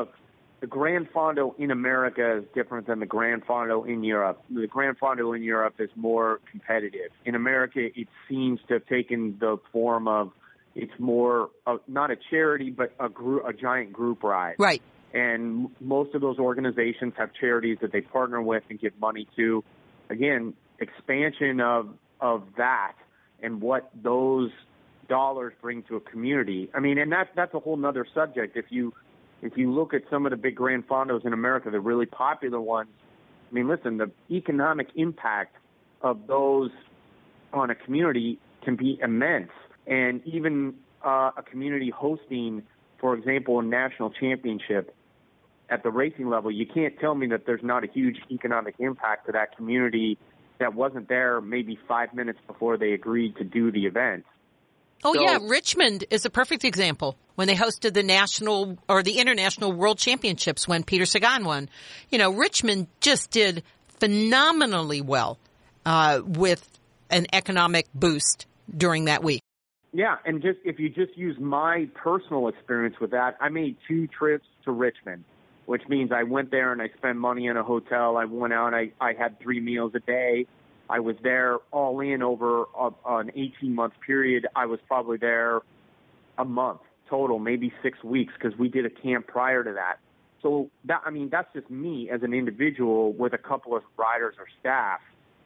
The Gran Fondo in America is different than the Gran Fondo in Europe. The Gran Fondo in Europe is more competitive. In America, it seems to have taken the form of it's more not a charity, but a giant group ride. Right. And most of those organizations have charities that they partner with and give money to. Again, expansion of that and what those dollars bring to a community. I mean, and that's a whole nother subject. If you look at some of the big Gran Fondos in America, the really popular ones, I mean, listen, the economic impact of those on a community can be immense. And even a community hosting, for example, a national championship at the racing level, you can't tell me that there's not a huge economic impact to that community that wasn't there maybe 5 minutes before they agreed to do the event. Oh, yeah. Richmond is a perfect example when they hosted the national or the international world championships when Peter Sagan won. Richmond just did phenomenally well with an economic boost during that week. Yeah. And if you just use my personal experience with that, I made 2 trips to Richmond, which means I went there and I spent money in a hotel. I went out. I had 3 meals a day. I was there all in over an 18-month period. I was probably there a month total, maybe 6 weeks, because we did a camp prior to that. So that's just me as an individual with a couple of riders or staff.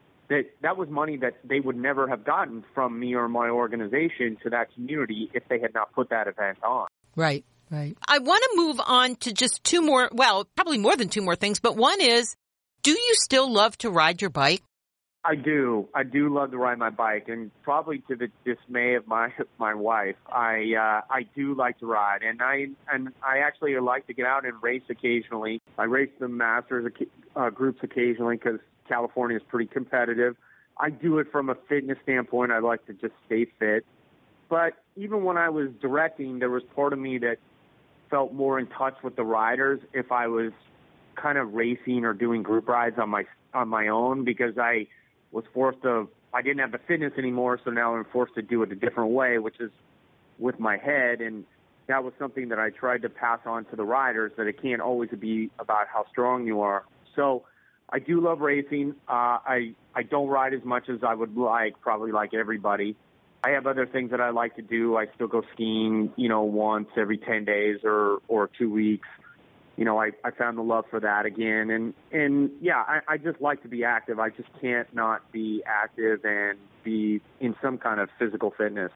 That was money that they would never have gotten from me or my organization to that community if they had not put that event on. Right. I want to move on to just 2 more, well, probably more than 2 more things, but one is, do you still love to ride your bike? I do. I do love to ride my bike, and probably to the dismay of my wife, I do like to ride, and I actually like to get out and race occasionally. I race the Masters groups occasionally because California is pretty competitive. I do it from a fitness standpoint. I like to just stay fit. But even when I was directing, there was part of me that felt more in touch with the riders if I was kind of racing or doing group rides on my own, because I didn't have the fitness anymore, so now I'm forced to do it a different way, which is with my head. And that was something that I tried to pass on to the riders, that it can't always be about how strong you are. So I do love racing. I don't ride as much as I would like, probably like everybody. I have other things that I like to do. I still go skiing, once every 10 days or 2 weeks. I found the love for that again. And yeah, I just like to be active. I just can't not be active and be in some kind of physical fitness.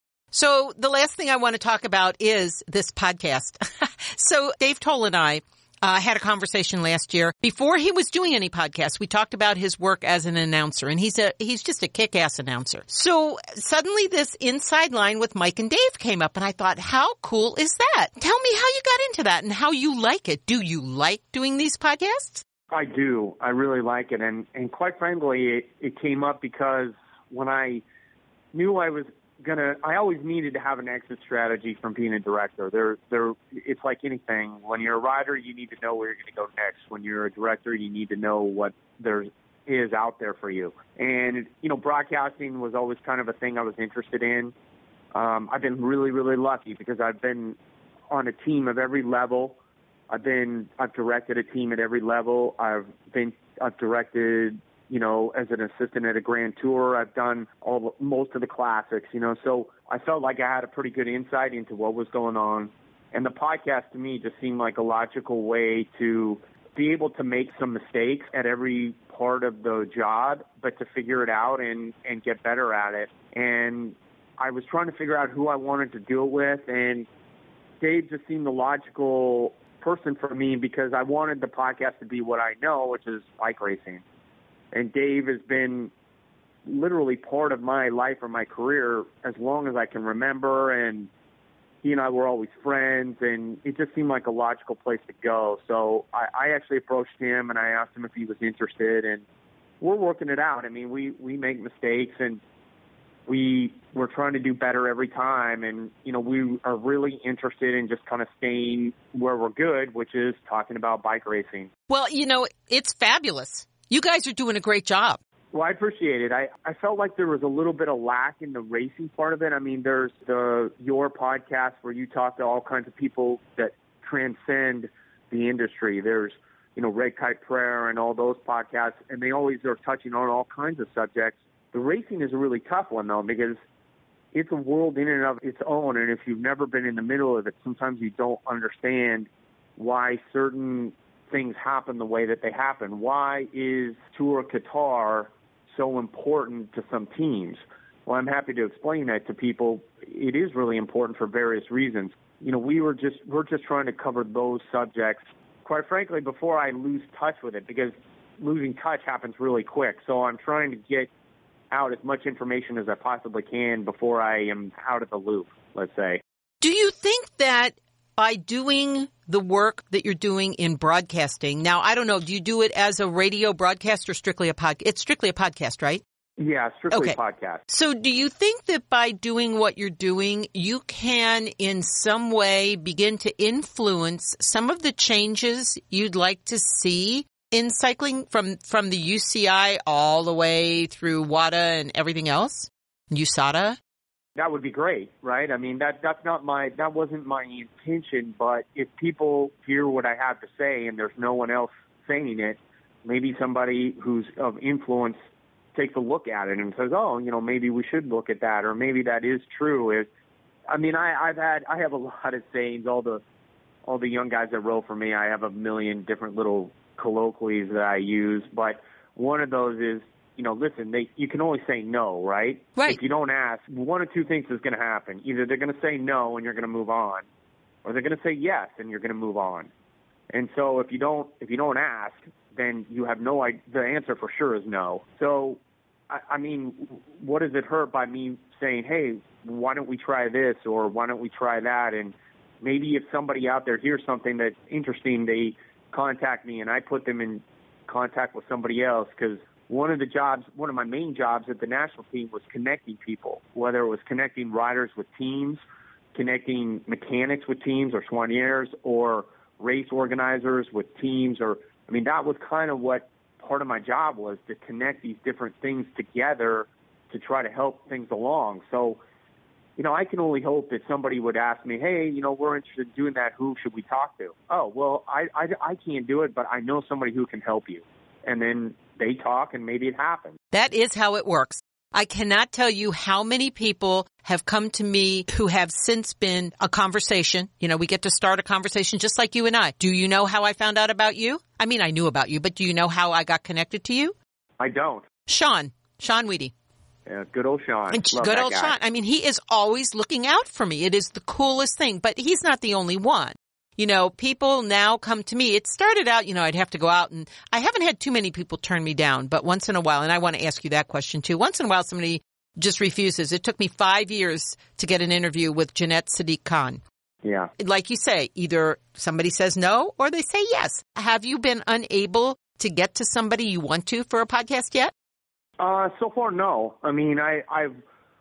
So the last thing I want to talk about is this podcast. So Dave Toll and I had a conversation last year. Before he was doing any podcasts, we talked about his work as an announcer, and he's just a kick-ass announcer. So suddenly this Inside Line with Mike and Dave came up, and I thought, how cool is that? Tell me how you got into that and how you like it. Do you like doing these podcasts? I do. I really like it. And quite frankly, it came up because when I knew I was I always needed to have an exit strategy from being a director. It's like anything. When you're a rider, you need to know where you're going to go next. When you're a director, you need to know what there is out there for you. And, broadcasting was always kind of a thing I was interested in. I've been really, really lucky because I've been on a team of every level. I've directed a team at every level. I've directed, as an assistant at a Grand Tour. I've done most of the classics, so I felt like I had a pretty good insight into what was going on. And the podcast to me just seemed like a logical way to be able to make some mistakes at every part of the job, but to figure it out and get better at it. And I was trying to figure out who I wanted to do it with, and Dave just seemed the logical person for me because I wanted the podcast to be what I know, which is bike racing. And Dave has been literally part of my life or my career as long as I can remember, and he and I were always friends, and it just seemed like a logical place to go. So I actually approached him, and I asked him if he was interested, and we're working it out. I mean, we make mistakes, and we're trying to do better every time, and, we are really interested in just kind of staying where we're good, which is talking about bike racing. Well, it's fabulous. You guys are doing a great job. Well, I appreciate it. I felt like there was a little bit of lack in the racing part of it. I mean, there's your podcast where you talk to all kinds of people that transcend the industry. There's, Red Kite Prayer and all those podcasts, and they always are touching on all kinds of subjects. The racing is a really tough one, though, because it's a world in and of its own, and if you've never been in the middle of it, sometimes you don't understand why certain things happen the way that they happen. Why is Tour Qatar so important to some teams? Well, I'm happy to explain that to people. It is really important for various reasons. We're just trying to cover those subjects, quite frankly, before I lose touch with it, because losing touch happens really quick. So I'm trying to get out as much information as I possibly can before I am out of the loop, let's say. Do you think that by doing the work that you're doing in broadcasting, now, I don't know, do you do it as a radio broadcast or strictly a podcast? It's strictly a podcast, right? Yeah, strictly podcast. So do you think that by doing what you're doing, you can in some way begin to influence some of the changes you'd like to see in cycling from the UCI all the way through WADA and everything else? USADA? That would be great, right? I mean, that wasn't my intention, but if people hear what I have to say and there's no one else saying it, maybe somebody who's of influence takes a look at it and says, oh, maybe we should look at that, or maybe that is true. I have a lot of sayings. All the young guys that row for me, I have a million different little colloquies that I use, but one of those is, listen, you can only say no, right? Right. If you don't ask, one of two things is going to happen. Either they're going to say no and you're going to move on, or they're going to say yes and you're going to move on. And so if you don't ask, then you have no idea. The answer for sure is no. So, I mean, what does it hurt by me saying, hey, why don't we try this, or why don't we try that? And maybe if somebody out there hears something that's interesting, they contact me and I put them in contact with somebody else, because one of my main jobs at the national team was connecting people, whether it was connecting riders with teams, connecting mechanics with teams or soigneurs, or race organizers with teams, that was kind of what part of my job was, to connect these different things together to try to help things along. So, I can only hope that somebody would ask me, hey, we're interested in doing that. Who should we talk to? Oh, well, I can't do it, but I know somebody who can help you. And then they talk and maybe it happens. That is how it works. I cannot tell you how many people have come to me who have since been a conversation. We get to start a conversation just like you and I. Do you know how I found out about you? I mean, I knew about you, but do you know how I got connected to you? I don't. Sean Weedy. Yeah, good old Sean. Good old Sean. I mean, he is always looking out for me. It is the coolest thing, but he's not the only one. People now come to me. It started out, I'd have to go out, and I haven't had too many people turn me down, but once in a while, and I want to ask you that question too, once in a while somebody just refuses. It took me 5 years to get an interview with Jeanette Sadiq Khan. Yeah. Like you say, either somebody says no or they say yes. Have you been unable to get to somebody you want to for a podcast yet? So far, no. I mean, I've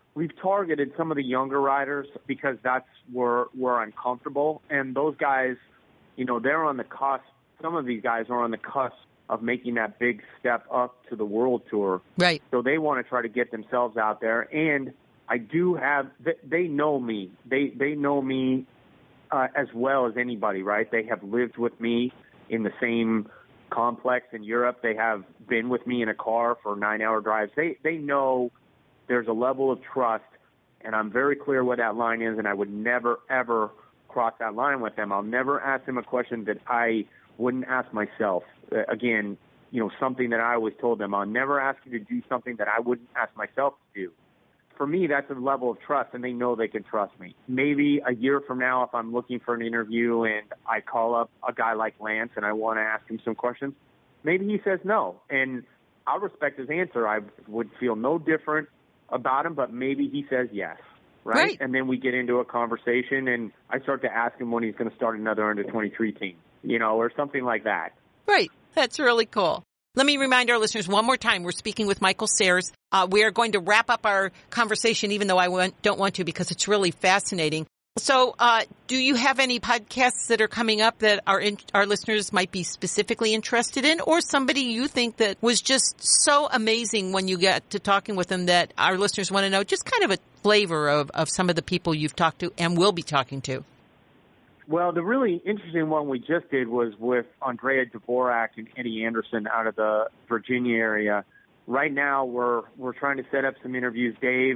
we've targeted some of the younger riders because that's where I'm comfortable. And those guys, they're on the cusp. Some of these guys are on the cusp of making that big step up to the World Tour. Right. So they want to try to get themselves out there. And I do have, they know me. They know me as well as anybody, right? They have lived with me in the same complex in Europe. They have been with me in a car for 9-hour drives. They know there's a level of trust, and I'm very clear what that line is, and I would never, ever cross that line with them. I'll never ask them a question that I wouldn't ask myself. Again, something that I always told them, I'll never ask you to do something that I wouldn't ask myself to do. For me, that's a level of trust, and they know they can trust me. Maybe a year from now, if I'm looking for an interview and I call up a guy like Lance and I want to ask him some questions, maybe he says no. And I'll respect his answer. I would feel no different about him, but maybe he says yes, right? And then we get into a conversation, and I start to ask him when he's going to start another under-23 team, or something like that. Right. That's really cool. Let me remind our listeners one more time, we're speaking with Michael Sayers. We are going to wrap up our conversation, even though I don't want to, because it's really fascinating. So do you have any podcasts that are coming up that our listeners might be specifically interested in, or somebody you think that was just so amazing when you get to talking with them that our listeners want to know just kind of a flavor of some of the people you've talked to and will be talking to? Well, the really interesting one we just did was with Andrea Dvorak and Eddie Anderson out of the Virginia area. Right now, we're trying to set up some interviews.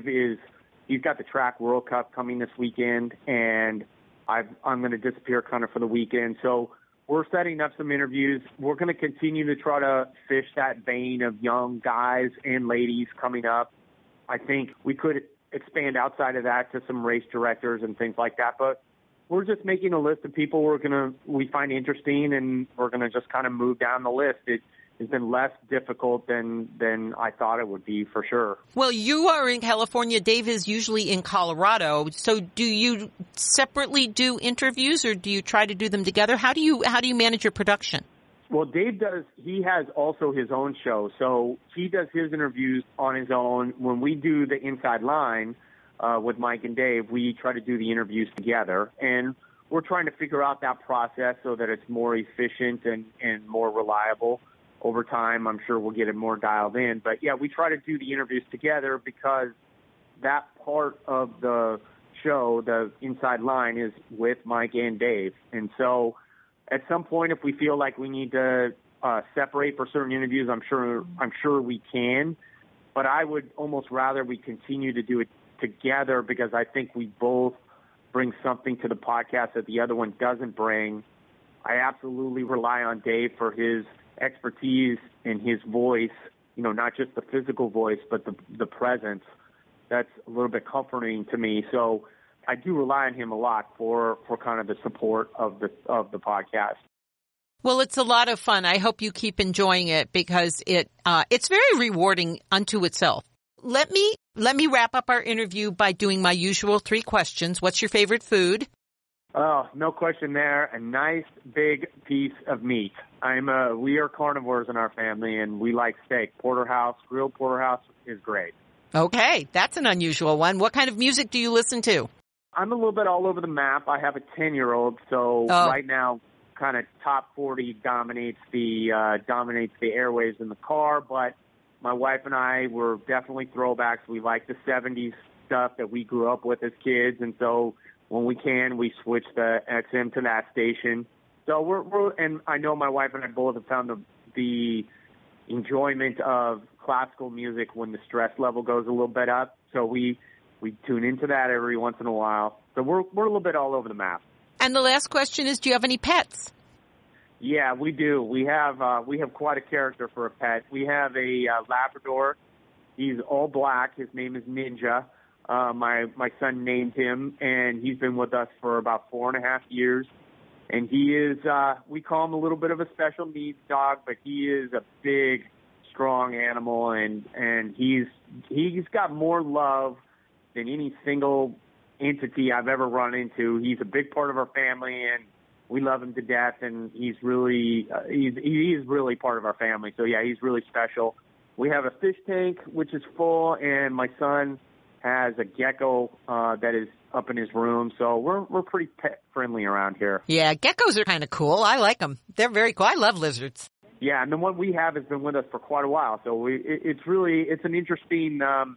He's got the Track World Cup coming this weekend, and I'm going to disappear kind of for the weekend. So we're setting up some interviews. We're going to continue to try to fish that vein of young guys and ladies coming up. I think we could expand outside of that to some race directors and things like that, but we're just making a list of people we find interesting, and we're going to just kind of move down the list. It has been less difficult than I thought it would be, for sure. Well, you are in California. Dave is usually in Colorado. So do you separately do interviews, or do you try to do them together? How do you manage your production? Well, Dave he has also his own show. So he does his interviews on his own. When we do the Inside Line with Mike and Dave, we try to do the interviews together. And we're trying to figure out that process so that it's more efficient and more reliable. Over time, I'm sure we'll get it more dialed in. But, yeah, we try to do the interviews together because that part of the show, the Inside Line, is with Mike and Dave. And so at some point, if we feel like we need to separate for certain interviews, I'm sure we can. But I would almost rather we continue to do it together because I think we both bring something to the podcast that the other one doesn't bring. I absolutely rely on Dave for his expertise and his voice, not just the physical voice, but the presence. That's a little bit comforting to me. So I do rely on him a lot for kind of the support of the podcast. Well, it's a lot of fun. I hope you keep enjoying it because it's very rewarding unto itself. Let me wrap up our interview by doing my usual 3 questions. What's your favorite food? Oh, no question there. A nice big piece of meat. We are carnivores in our family, and we like steak. Porterhouse, grilled porterhouse is great. Okay, that's an unusual one. What kind of music do you listen to? I'm a little bit all over the map. I have a 10-year-old, so right now kind of top 40 dominates the airwaves in the car, but my wife and I were definitely throwbacks. We like the 70s stuff that we grew up with as kids, and so when we can, we switch the XM to that station. So and I know my wife and I both have found the enjoyment of classical music when the stress level goes a little bit up. So we tune into that every once in a while. So we're a little bit all over the map. And the last question is, do you have any pets? Yeah, we do. We have quite a character for a pet. We have a Labrador. He's all black. His name is Ninja. My son named him, and he's been with us for about 4.5 years. And he is, we call him a little bit of a special needs dog, but he is a big, strong animal, and he's got more love than any single entity I've ever run into. He's a big part of our family, and we love him to death, and he's really part of our family. So, yeah, he's really special. We have a fish tank, which is full, and my son has a gecko that is up in his room. So we're pretty pet friendly around here. Yeah, geckos are kind of cool. I like them. They're very cool. I love lizards. Yeah, and the one we have has been with us for quite a while. So it's an interesting,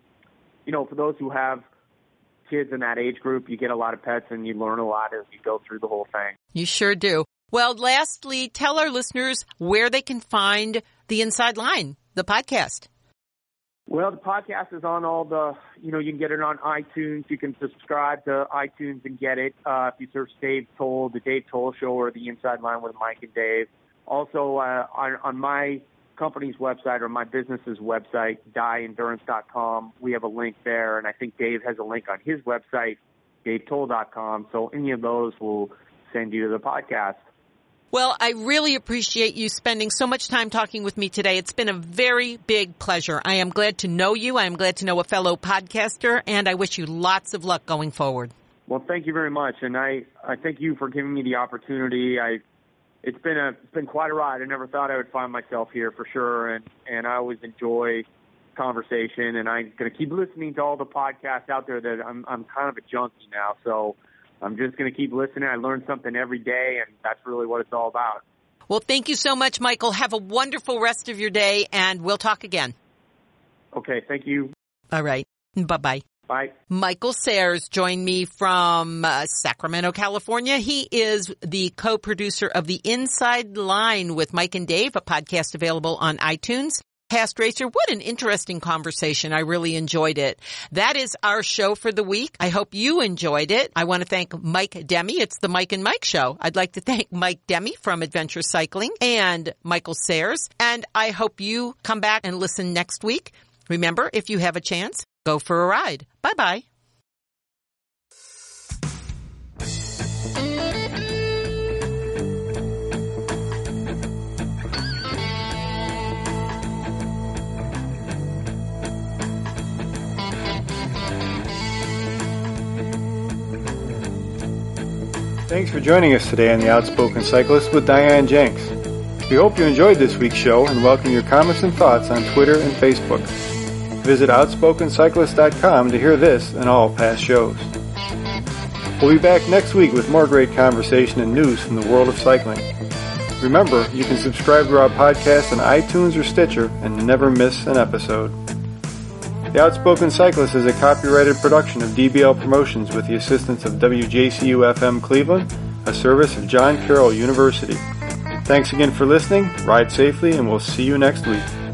for those who have kids in that age group, you get a lot of pets and you learn a lot as you go through the whole thing. You sure do. Well, lastly, tell our listeners where they can find the Inside Line, the podcast. Well, the podcast is on all the, you can get it on iTunes. You can subscribe to iTunes and get it. If you search Dave Toll, the Dave Toll Show, or the Inside Line with Mike and Dave. Also, on my company's website or my business's website, dieendurance.com, we have a link there. And I think Dave has a link on his website, davetoll.com. So any of those will send you to the podcast. Well, I really appreciate you spending so much time talking with me today. It's been a very big pleasure. I am glad to know you. I am glad to know a fellow podcaster, and I wish you lots of luck going forward. Well, thank you very much, and I thank you for giving me the opportunity. It's been quite a ride. I never thought I would find myself here for sure, and I always enjoy conversation, and I'm going to keep listening to all the podcasts out there. That I'm kind of a junkie now, so I'm just going to keep listening. I learn something every day, and that's really what it's all about. Well, thank you so much, Michael. Have a wonderful rest of your day, and we'll talk again. Okay, thank you. All right. Bye-bye. Bye. Michael Sayers joined me from Sacramento, California. He is the co-producer of The Inside Line with Mike and Dave, a podcast available on iTunes. Past Racer, what an interesting conversation. I really enjoyed it. That is our show for the week. I hope you enjoyed it. I want to thank Mike Demi. It's the Mike and Mike Show. I'd like to thank Mike Demi from Adventure Cycling and Michael Sayers. And I hope you come back and listen next week. Remember, if you have a chance, go for a ride. Bye-bye. Thanks for joining us today on The Outspoken Cyclist with Diane Jenks. We hope you enjoyed this week's show and welcome your comments and thoughts on Twitter and Facebook. Visit OutspokenCyclist.com to hear this and all past shows. We'll be back next week with more great conversation and news from the world of cycling. Remember, you can subscribe to our podcast on iTunes or Stitcher and never miss an episode. The Outspoken Cyclist is a copyrighted production of DBL Promotions with the assistance of WJCU-FM Cleveland, a service of John Carroll University. Thanks again for listening, ride safely, and we'll see you next week.